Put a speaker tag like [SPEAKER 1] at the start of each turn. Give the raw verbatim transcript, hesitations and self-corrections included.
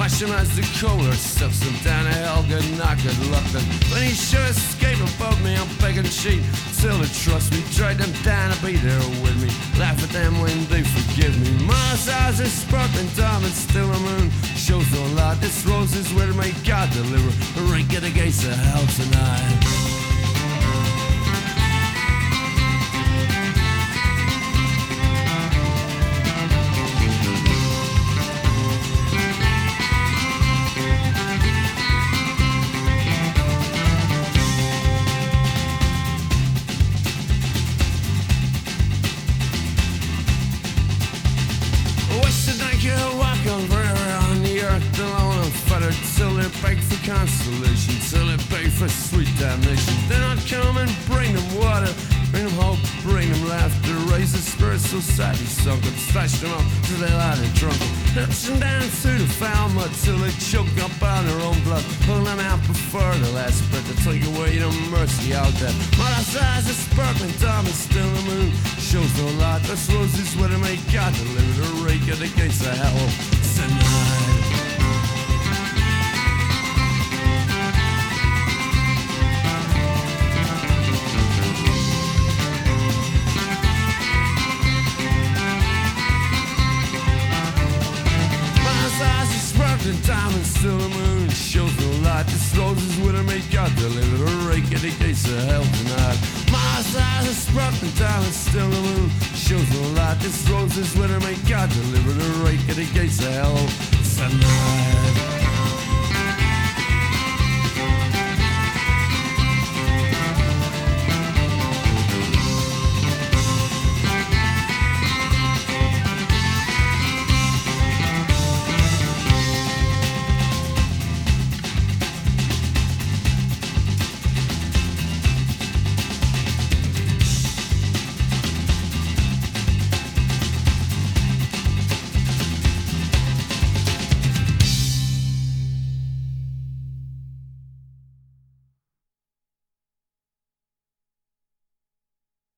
[SPEAKER 1] watch him as the caller sucks him down to hell. Good night, good luck. Then when he should escape above me, I'm begging cheat till they trust me. Drag them down and be there with me. Laugh at them when they forgive me. Mars eyes are sparkling diamonds, still a moon. Shows no light. This rose is where may God deliver. Rake at the gates of hell tonight. Till they beg for consolation, till they beg for sweet damnation. Then I'd come and bring them water, bring them hope, bring them laughter, raise the spirits so sadly sunken, splash them up till they lie and drunken, lips them down through the foul mud till they choke up on their own blood, pull them out before the last breath to take away the mercy out there. Mother's eyes are sparkling diamonds, still the moon shows no light. This roses where they make God deliver the rake at the gates of hell tonight. And diamonds, still the moon shows no light. This roses with a make God deliver the rake at the gates of hell tonight. My eyes are sparkling diamonds, still the moon shows no light. This roses with a make God deliver the rake at the gates of hell tonight.